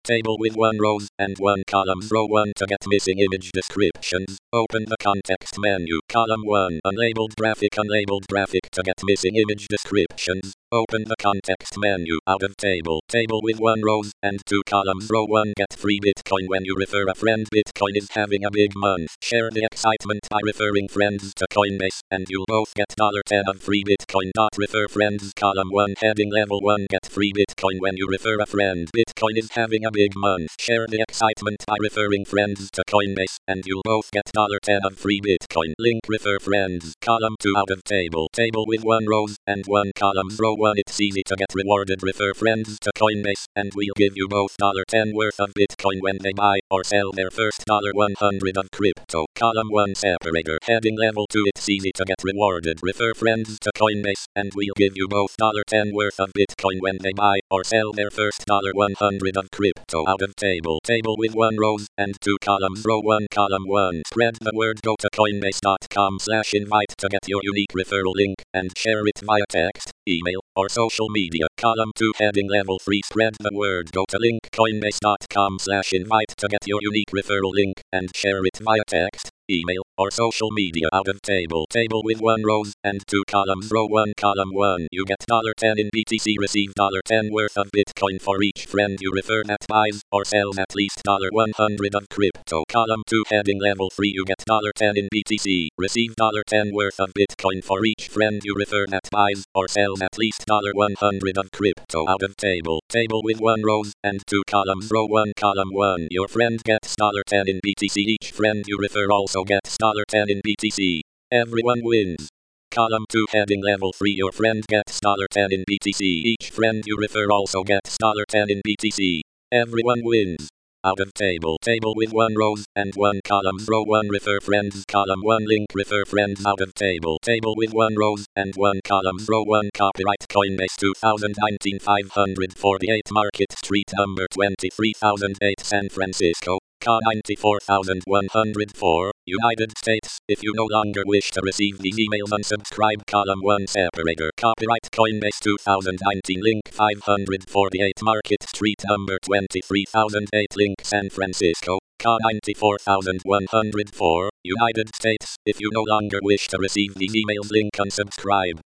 Table with 1 rows and 1 columns. Row 1 to get missing image descriptions. Open the context menu. Column 1 unlabeled graphic to get missing image descriptions. Open the context menu. Out of table. Table with 1 rows and 2 columns. Row 1 get free Bitcoin when you refer a friend. Bitcoin is having a big month. Share the excitement by referring friends to Coinbase and you'll both get $10 of free Bitcoin. Refer friends. Column 1 heading level 1 get free Bitcoin when you refer a friend. Bitcoin is having a big month. Share the excitement by referring friends to Coinbase and you'll both get $10 of free Bitcoin. Link refer friends. Column 2 out of table. Table with 1 rows and 1 columns. Row 1 it's easy to get rewarded. Refer friends to Coinbase and we'll give you both $10 worth of Bitcoin when they buy or sell their first $100 of crypto. Column 1 separator. Heading level 2 it's easy to get rewarded. Refer friends to Coinbase and we'll give you both $10 worth of Bitcoin when they buy or sell their first $100 of crypto. Out of table. Table with 1 rows and 2 columns. Row 1 column 1. Spread the word. Go to coinbase.com/invite to get your unique referral link and share it via text, email, or social media. Column 2 heading level 3. Spread the word. Go to link coinbase.com/invite to get your unique referral link and share it via text, email, or social media. Out of table. Table with 1 rows and 2 columns. Row 1 column 1. You get $10 in BTC. Receive $10 worth of Bitcoin for each friend you refer that buys or sells at least $100 of crypto. Column 2 heading level 3. You get $10 in BTC. Receive $10 worth of Bitcoin for each friend you refer that buys or sells at least $100 of crypto. Out of table. Table with 1 rows and 2 columns. Row 1 column 1. Your friend gets $10 in BTC. Each friend you refer also gets $10 in BTC. Everyone wins. Column 2 heading level 3. Your friend gets $10 in BTC. Each friend you refer also gets $10 in BTC. Everyone wins. Out of table. Table with 1 rows and 1 columns. Row 1 refer friends. Column 1 link refer friends. Out of table. Table with 1 rows and 1 columns. Row 1 copyright Coinbase 2019 548 Market Street number 23008 San Francisco. CA 94104, United States. If you no longer wish to receive these emails, unsubscribe. Column 1 separator. Copyright Coinbase 2019 link 548 Market Street number 23008 link San Francisco. CA 94104, United States. If you no longer wish to receive these emails, link unsubscribe.